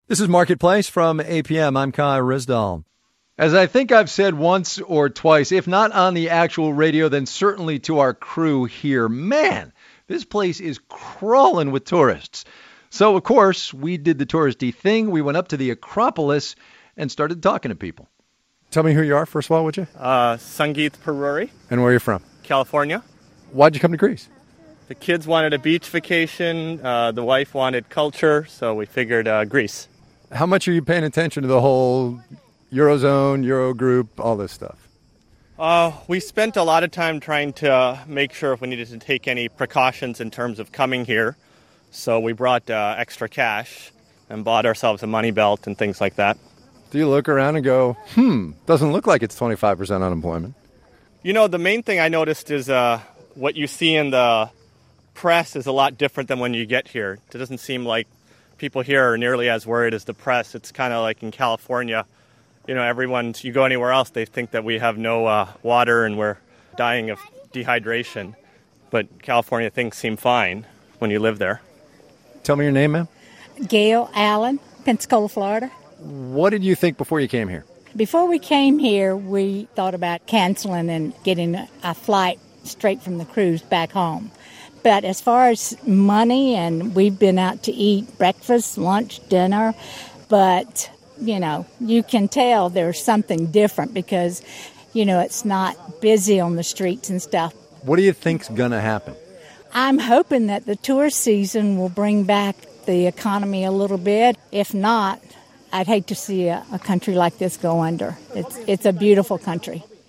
This is Marketplace from APM. I'm Kai Rizdal. As I think I've said once or twice, if not on the actual radio, then certainly to our crew here, man, this place is crawling with tourists. So, of course, we did the touristy thing. We went up to the Acropolis and started talking to people. Tell me who you are, first of all, would you? Sangeeth Peruri. And where are you from? California. Why'd you come to Greece? The kids wanted a beach vacation. The wife wanted culture, so we figured Greece. How much are you paying attention to the whole Eurozone, Eurogroup, all this stuff? We spent a lot of time trying to make sure if we needed to take any precautions in terms of coming here. So we brought extra cash and bought ourselves a money belt and things like that. Do you look around and go, doesn't look like it's 25% unemployment? You know, the main thing I noticed is what you see in the press is a lot different than when you get here. It doesn't seem like people here are nearly as worried as the press. It's kind of like in California. You know, you go anywhere else, they think that we have no water and we're dying of dehydration. But California things seem fine when you live there. Tell me your name, ma'am. Gail Allen, Pensacola, Florida. What did you think before you came here? Before we came here, we thought about canceling and getting a flight straight from the cruise back home. But as far as money, and we've been out to eat breakfast, lunch, dinner, but, you know, you can tell there's something different because, you know, it's not busy on the streets and stuff. What do you think's going to happen? I'm hoping that the tourist season will bring back the economy a little bit. If not, I'd hate to see a country like this go under. It's a beautiful country.